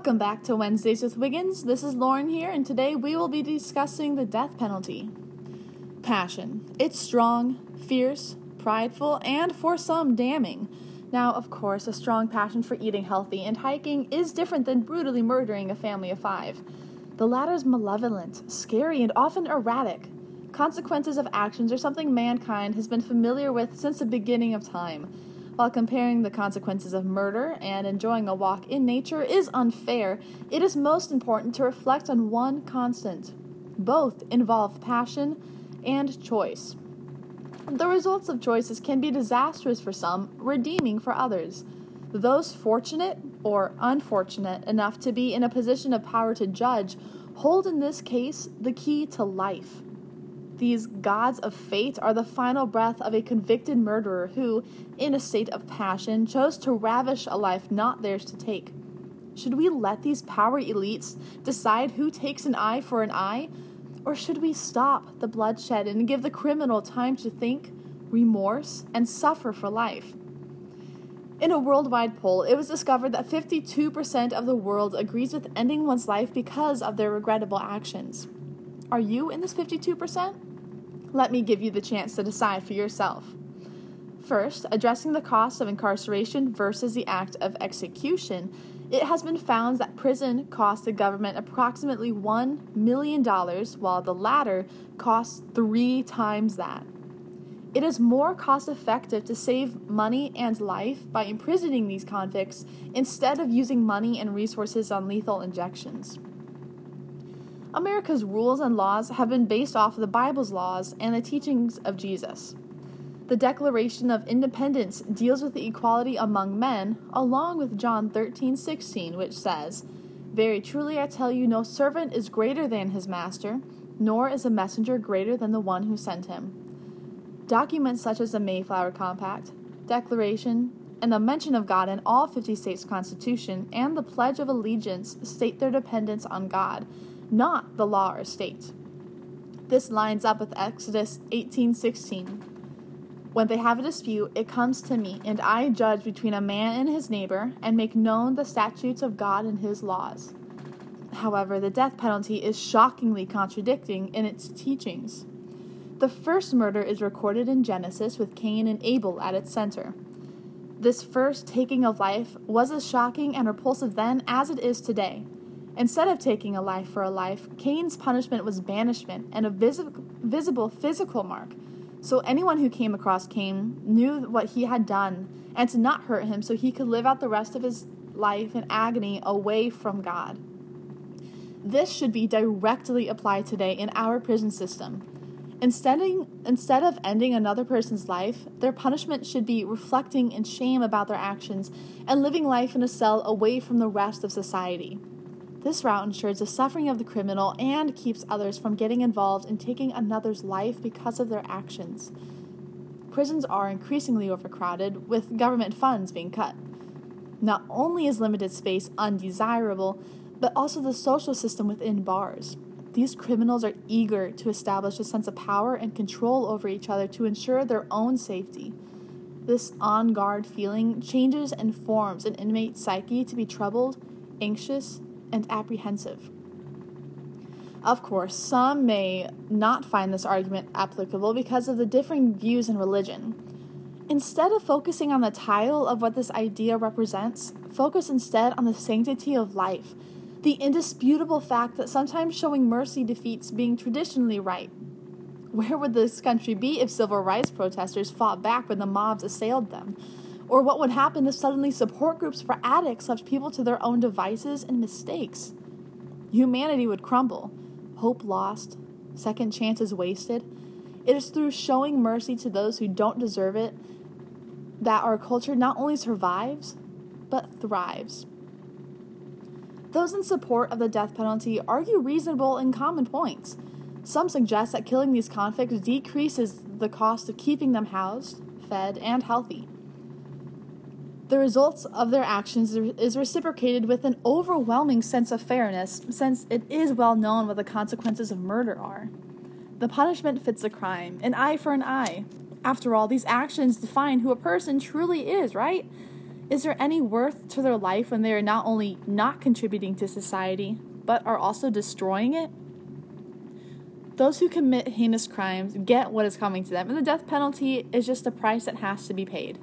Welcome back to Wednesdays with Wiggins. This is Lauren here, and today we will be discussing the death penalty. Passion. It's strong, fierce, prideful, and for some, damning. Now, of course, a strong passion for eating healthy and hiking is different than brutally murdering a family of 5. The latter is malevolent, scary, and often erratic. Consequences of actions are something mankind has been familiar with since the beginning of time. While comparing the consequences of murder and enjoying a walk in nature is unfair, it is most important to reflect on one constant. Both involve passion and choice. The results of choices can be disastrous for some, redeeming for others. Those fortunate or unfortunate enough to be in a position of power to judge hold in this case the key to life. These gods of fate are the final breath of a convicted murderer who, in a state of passion, chose to ravish a life not theirs to take. Should we let these power elites decide who takes an eye for an eye? Or should we stop the bloodshed and give the criminal time to think, remorse, and suffer for life? In a worldwide poll, it was discovered that 52% of the world agrees with ending one's life because of their regrettable actions. Are you in this 52%? Let me give you the chance to decide for yourself. First, addressing the cost of incarceration versus the act of execution, it has been found that prison costs the government approximately $1 million, while the latter costs 3 times that. It is more cost-effective to save money and life by imprisoning these convicts instead of using money and resources on lethal injections. America's rules and laws have been based off of the Bible's laws and the teachings of Jesus. The Declaration of Independence deals with the equality among men, along with John 13:16, which says, "Very truly I tell you, no servant is greater than his master, nor is a messenger greater than the one who sent him." Documents such as the Mayflower Compact, Declaration, and the mention of God in all 50 states' constitution and the Pledge of Allegiance state their dependence on God, not the law or state. This lines up with Exodus 18:16. "When they have a dispute, it comes to me, and I judge between a man and his neighbor, and make known the statutes of God and his laws." However, the death penalty is shockingly contradicting in its teachings. The first murder is recorded in Genesis with Cain and Abel at its center. This first taking of life was as shocking and repulsive then as it is today. Instead of taking a life for a life, Cain's punishment was banishment and a visible physical mark. So anyone who came across Cain knew what he had done and to not hurt him so he could live out the rest of his life in agony away from God. This should be directly applied today in our prison system. Instead of ending another person's life, their punishment should be reflecting in shame about their actions and living life in a cell away from the rest of society. This route ensures the suffering of the criminal and keeps others from getting involved in taking another's life because of their actions. Prisons are increasingly overcrowded, with government funds being cut. Not only is limited space undesirable, but also the social system within bars. These criminals are eager to establish a sense of power and control over each other to ensure their own safety. This on-guard feeling changes and forms an inmate's psyche to be troubled, anxious, and apprehensive. Of course, some may not find this argument applicable because of the differing views in religion. Instead of focusing on the title of what this idea represents, focus instead on the sanctity of life, the indisputable fact that sometimes showing mercy defeats being traditionally right. Where would this country be if civil rights protesters fought back when the mobs assailed them? Or what would happen if suddenly support groups for addicts left people to their own devices and mistakes? Humanity would crumble, hope lost, second chances wasted. It is through showing mercy to those who don't deserve it that our culture not only survives, but thrives. Those in support of the death penalty argue reasonable and common points. Some suggest that killing these convicts decreases the cost of keeping them housed, fed, and healthy. The results of their actions is reciprocated with an overwhelming sense of fairness, since it is well known what the consequences of murder are. The punishment fits the crime, an eye for an eye. After all, these actions define who a person truly is, right? Is there any worth to their life when they are not only not contributing to society, but are also destroying it? Those who commit heinous crimes get what is coming to them, and the death penalty is just a price that has to be paid.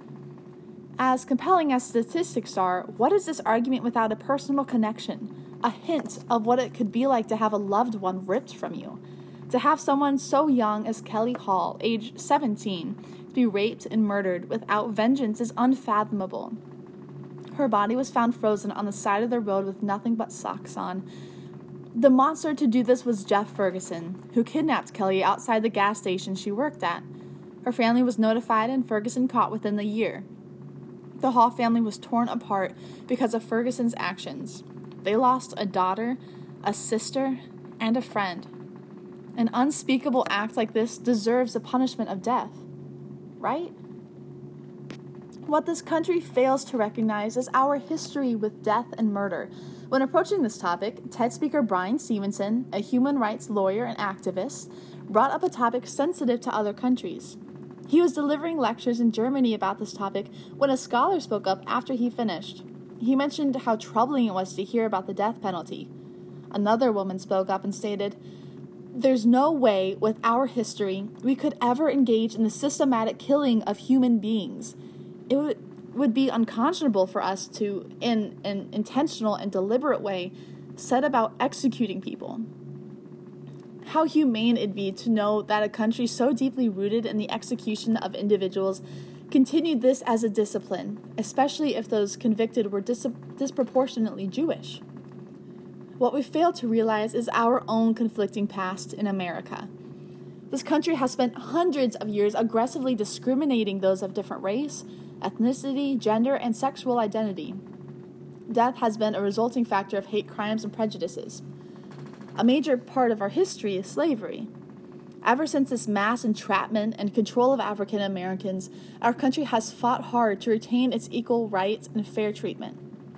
As compelling as statistics are, what is this argument without a personal connection, a hint of what it could be like to have a loved one ripped from you? To have someone so young as Kelly Hall, age 17, be raped and murdered without vengeance is unfathomable. Her body was found frozen on the side of the road with nothing but socks on. The monster to do this was Jeff Ferguson, who kidnapped Kelly outside the gas station she worked at. Her family was notified and Ferguson caught within the year. The Hall family was torn apart because of Ferguson's actions. They lost a daughter, a sister, and a friend. An unspeakable act like this deserves the punishment of death, right? What this country fails to recognize is our history with death and murder. When approaching this topic, TED speaker Brian Stevenson, a human rights lawyer and activist, brought up a topic sensitive to other countries. He was delivering lectures in Germany about this topic when a scholar spoke up after he finished. He mentioned how troubling it was to hear about the death penalty. Another woman spoke up and stated, "There's no way with our history we could ever engage in the systematic killing of human beings. It would be unconscionable for us to, in an intentional and deliberate way, set about executing people." How humane it'd be to know that a country so deeply rooted in the execution of individuals continued this as a discipline, especially if those convicted were disproportionately Jewish. What we fail to realize is our own conflicting past in America. This country has spent hundreds of years aggressively discriminating those of different race, ethnicity, gender, and sexual identity. Death has been a resulting factor of hate crimes and prejudices. A major part of our history is slavery. Ever since this mass entrapment and control of African Americans, our country has fought hard to retain its equal rights and fair treatment.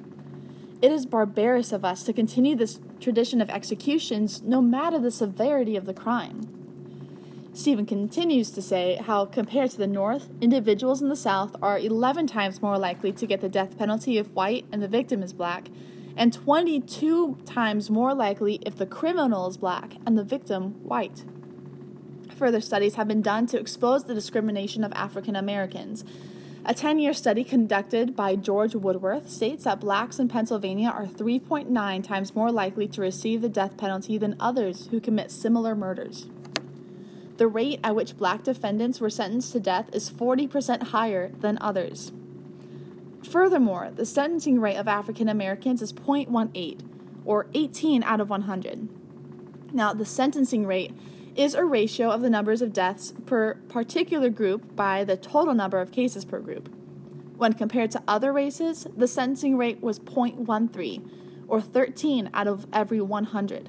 It is barbarous of us to continue this tradition of executions no matter the severity of the crime. Stephen continues to say how, compared to the North, individuals in the South are 11 times more likely to get the death penalty if white and the victim is black, and 22 times more likely if the criminal is black and the victim white. Further studies have been done to expose the discrimination of African Americans. A 10-year study conducted by George Woodworth states that blacks in Pennsylvania are 3.9 times more likely to receive the death penalty than others who commit similar murders. The rate at which black defendants were sentenced to death is 40% higher than others. Furthermore, the sentencing rate of African Americans is 0.18, or 18 out of 100. Now, the sentencing rate is a ratio of the numbers of deaths per particular group by the total number of cases per group. When compared to other races, the sentencing rate was 0.13, or 13 out of every 100.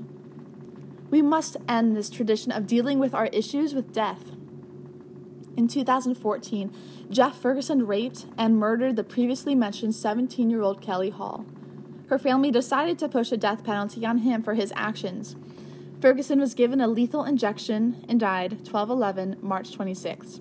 We must end this tradition of dealing with our issues with death. In 2014, Jeff Ferguson raped and murdered the previously mentioned 17-year-old Kelly Hall. Her family decided to push a death penalty on him for his actions. Ferguson was given a lethal injection and died 12/11, March 26.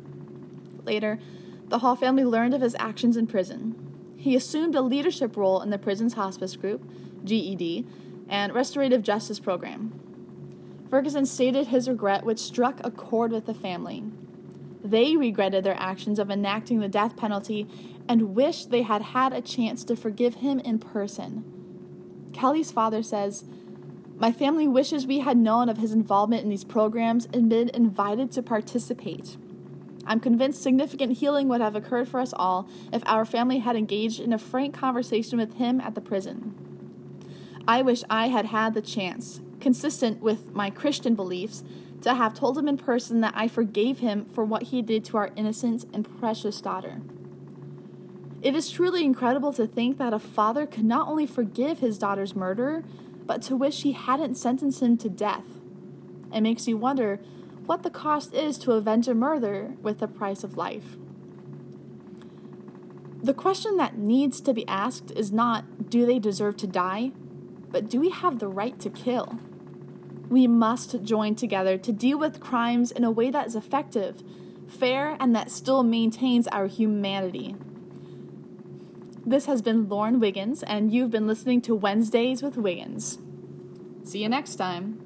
Later, the Hall family learned of his actions in prison. He assumed a leadership role in the prison's hospice group, GED, and restorative justice program. Ferguson stated his regret, which struck a chord with the family. They regretted their actions of enacting the death penalty and wished they had had a chance to forgive him in person. Kelly's father says, "My family wishes we had known of his involvement in these programs and been invited to participate. I'm convinced significant healing would have occurred for us all if our family had engaged in a frank conversation with him at the prison. I wish I had had the chance, consistent with my Christian beliefs, to have told him in person that I forgave him for what he did to our innocent and precious daughter." It is truly incredible to think that a father could not only forgive his daughter's murderer, but to wish he hadn't sentenced him to death. It makes you wonder what the cost is to avenge a murder with the price of life. The question that needs to be asked is not, do they deserve to die, but do we have the right to kill? We must join together to deal with crimes in a way that is effective, fair, and that still maintains our humanity. This has been Lauren Wiggins, and you've been listening to Wednesdays with Wiggins. See you next time.